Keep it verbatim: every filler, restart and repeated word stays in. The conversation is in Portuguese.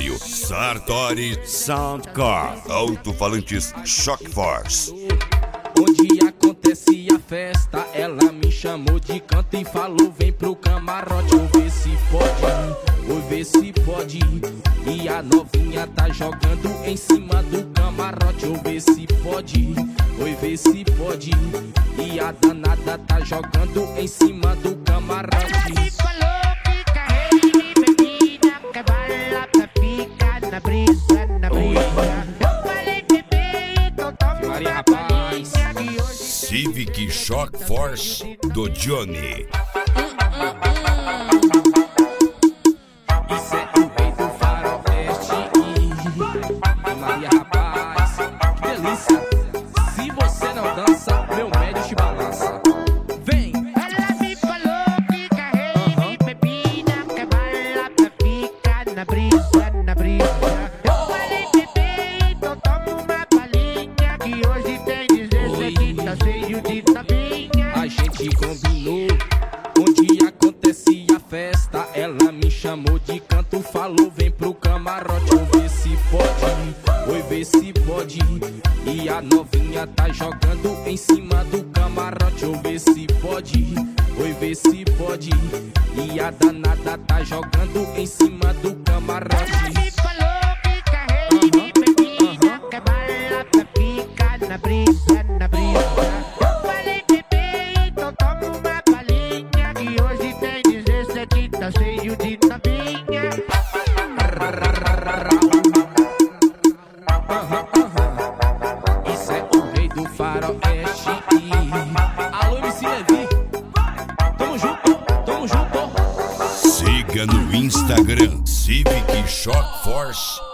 apoio Sartori Soundcar, alto-falantes Shock Force. Onde acontece a festa, ela me chamou de canto e falou: vem pro camarote, ou vê se pode, ou vê se pode. E a novinha tá jogando em cima do camarote, ou vê se pode, ou vê se pode. E a danada tá jogando em cima do camarote. Ela me falou que carrega de bebida, que bala pra ficar na brisa, na brisa. Eu falei bebê, então toma uma balinha que hoje Civic Shock Force do Johnny. Isso é o rei do faroeste. Maria, rapaz, que delícia. Se você não dança, meu médio te balança. Vem! Ela me falou que carrega de bebida, que bala pra ficar na brisa, na brisa. Eu falei bebê, então toma uma balinha que hoje tem dezesseis, tá cheio de tapinha. A gente combinou onde acontece a festa. Ela me chamou de canto, falou: vem pro camarote, ou vê se pode, ou vê se pode. E a novinha tá jogando em cima do camarote, ou vê se pode, ou vê se pode. E a danada tá jogando em cima do camarote. Ela me falou que carrega de bebida, que bala pra ficar na brisa, na brisa. Eu falei bebê, então toma uma balinha que hoje tem dezessete, tá cheio de tapinha. Isso é o rei do faroeste. Alô, M C Levi, tamo junto, tamo junto. Siga no Instagram Civic Shock Force